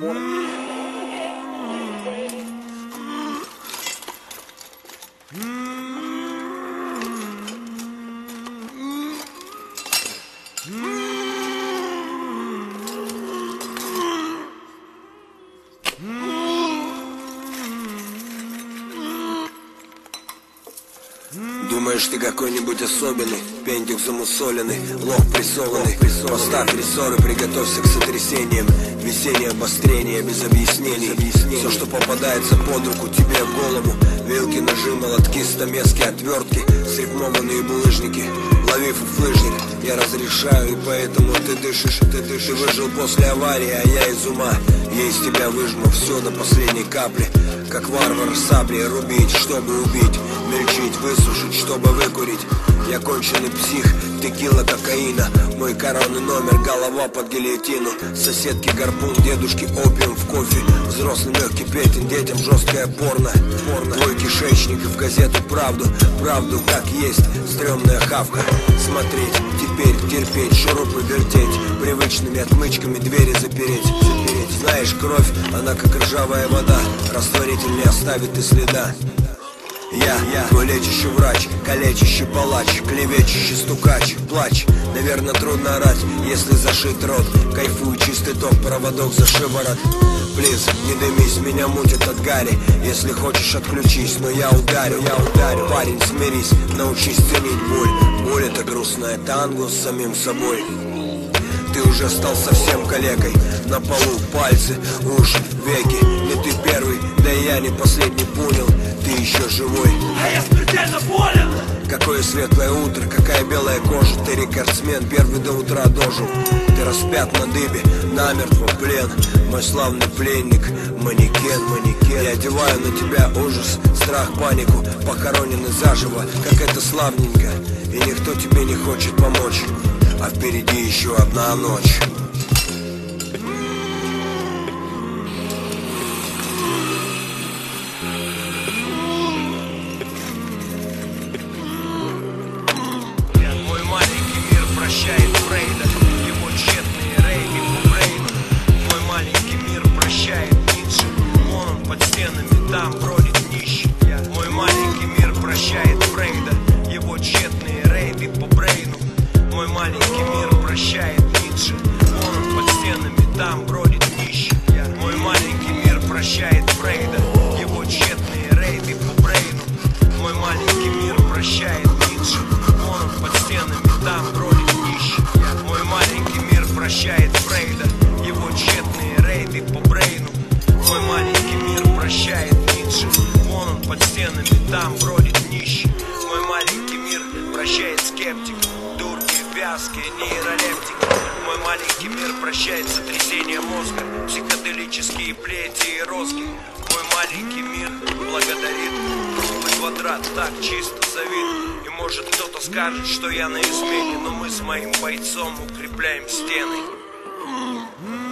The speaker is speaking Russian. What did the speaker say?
Думаешь, ты какой-нибудь особенный, пентик замусоленный, лох прессованный. Поставь рессоры, приготовься к сотрясениям. Весеннее обострение без объяснений. Все, что попадается под руку тебе в голову. Вилки, ножи, молотки, стамески, отвертки, срифмованные булыжники. Лови фуфлыжник, я разрешаю, и поэтому ты дышишь. Ты выжил после аварии, а я из ума. Я из тебя выжму все до последней капли. Как варвар саблей рубить, чтобы убить. Мельчить, высушить, чтобы выкурить. Я конченый псих, текила, кокаина. Мой коронный номер, голова под гильотину. Соседки гарпун, дедушки опиум в кофе. Взрослым легкий петин, детям жесткое порно. Твой кишечник в газету правду. Правду как есть, стрёмная хавка. Смотреть, теперь терпеть, шурупы вертеть. Привычными отмычками двери запереть. Знаешь, кровь, она как ржавая вода. Растворитель не оставит и следа. Я твой лечащий врач, калечащий палач, клевечущий стукач, плач. Наверное, трудно орать, если зашит рот. Кайфую, чистый ток, проводок за шиворот. Плиз, не дымись, меня мутит от гари. Если хочешь, отключись, но я ударю. Парень, смирись, научись ценить боль. Боль это грустная танго с самим собой. Ты уже стал совсем калекой. На полу пальцы, уши, веки. Не ты первый, да и я не последний понял. Ты еще живой, а я смертельно болен. Какое светлое утро, какая белая кожа. Ты рекордсмен, первый до утра дожил. Ты распят на дыбе, намертво плен. Мой славный пленник, манекен. Я одеваю на тебя ужас, страх, панику. Похоронены заживо, как это славненько. И никто тебе не хочет помочь. А впереди еще одна ночь. Мой маленький мир прощает Фрейда, его тщетные рейды по брейну. Мой маленький мир прощает Ницше, он под стенами, там бродит нищий. Мой маленький мир прощает Фрейда, его тщетные рейды по брейну. Мой маленький мир прощает Ницше, он под стенами, там бродит нищий. Мой маленький мир прощает Фрейда, его тщетные рейды по брейну. Мой маленький мир прощает Ницше, он под стенами, там бродит нищий. Мой маленький мир прощает Фрейда, его тщетные рейды по брейну. Мой маленький мир прощает Ницше, он под стенами, там бродит нищий. Мой маленький мир прощает скептиков, вязкие нейролептики. Мой маленький мир прощает сотрясение мозга, психоделические плети и розги. Мой маленький мир благодарит круглый квадрат, так чисто завид. И может кто-то скажет, что я на измене, но мы с моим бойцом укрепляем стены.